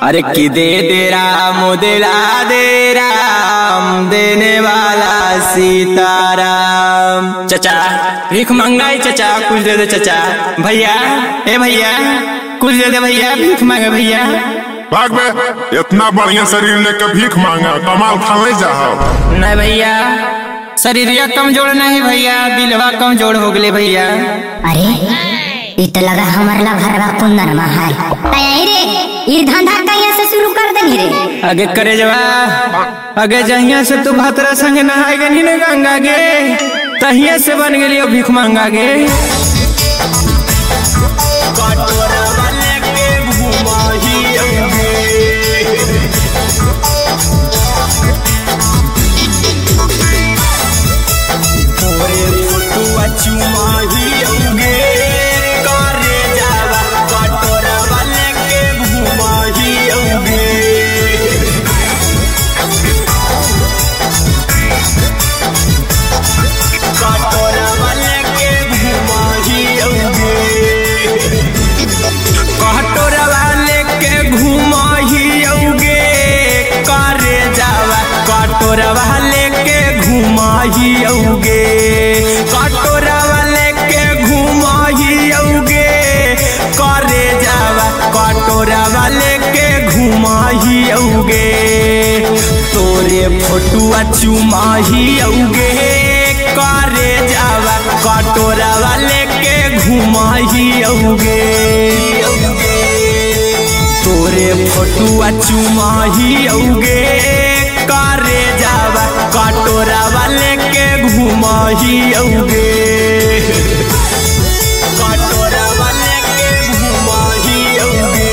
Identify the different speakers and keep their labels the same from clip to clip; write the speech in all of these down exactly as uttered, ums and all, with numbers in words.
Speaker 1: अरे कि दे दे राम दिला दे राम देने वाला सीताराम। चचा भीख मंगाई चचा, कुछ दे दे चचा। भैया ए भैया कुछ दे दे भैया, भीख मांगे भैया।
Speaker 2: भाग बे, इतना बढ़िया शरीर लेकर भीख मांगा, कमाल खाने जाओ।
Speaker 1: नहीं भैया, शरीरिया कमजोर नहीं भैया, दिलवा कमजोर हो गए भैया।
Speaker 3: अरे इत लगा हमार ला घरवा कुंदन महाल तय रे, ये धंधा कहिया से शुरू कर देनी रे?
Speaker 1: आगे करे जवा, आगे जहिया से तू भातरा संग नहाए गनी न गंगा गे, तहिया से बन गेलियो भीख मांगा गे। कटोरवा लेके घुमाही औगे, कटोरवा लेके घुमाही औगे, करे जावा कटोरवा लेके घुमाही औगे, तोरे फोटुआ चुमाही औगे, करे जावा कटोरवा लेके घुमाही औगे, तोरे फोटुआ चुमाही औगे, करे जावा कटोरवा लेके घुमाही औगे, कटोरवा लेके घुमाही औगे।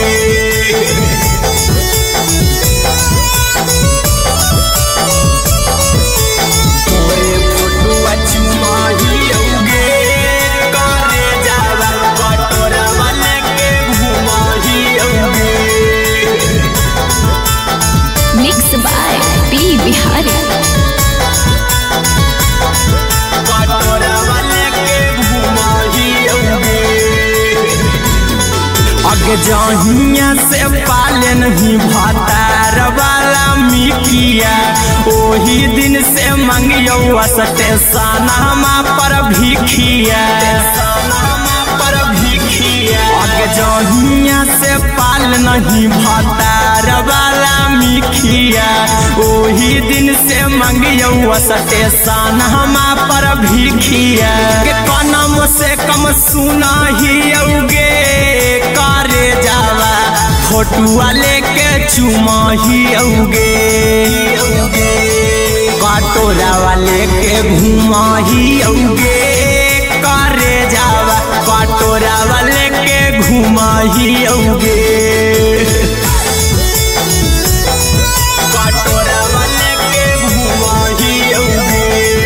Speaker 1: तोरे फोटुआ चुमाही औगे, करे जावा कटोरवा लेके घुमाही औगे।
Speaker 4: Mix by P Bihari.
Speaker 1: अगे जहिया से पाले नहीं भातार वाला मिकिया, ओही दिन से मंगियो स्टेशनमा पर भिखिया, पर भिखिया। अगे जहिया से पाल नहीं भातार वाला मिखिया, ओही दिन से मंगियो स्टेशनमा पर भिखिया, के कनम से कम सुना ही औगे, करे जावा फोटुआ लेके चुमाही औगे, कटोरवा लेके घुमाही औगे, करे जावा कटोरवा लेके घुमाही औगे, कटोरवा लेके घुमाही औगे।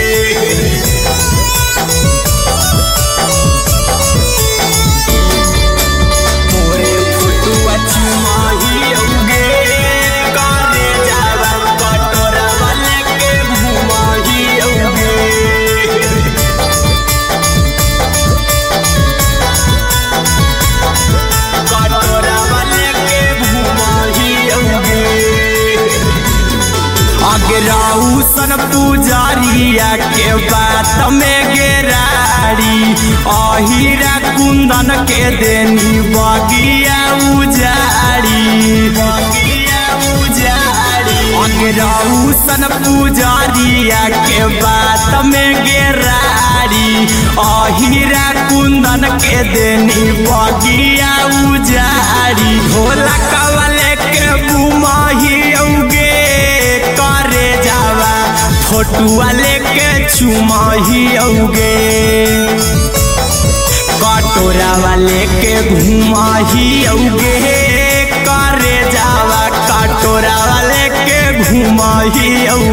Speaker 1: राउसन पुजारिया के बात में गेराड़ी, अहिरा कुंदन के देनी बगिया उजाड़ी, बगिया उजाड़ी। राउसन पुजारिया के बात में गेराड़ी, अहिरा कुंदन के देनी बगिया उजाड़ी, ढोला कवले के घुमाही औगे, करे जावा फोटुआ लेके चुमाही औगे, कटोरवा लेके घुमाही औगे, करे जावा कटोरवा लेके घुमाही औगे।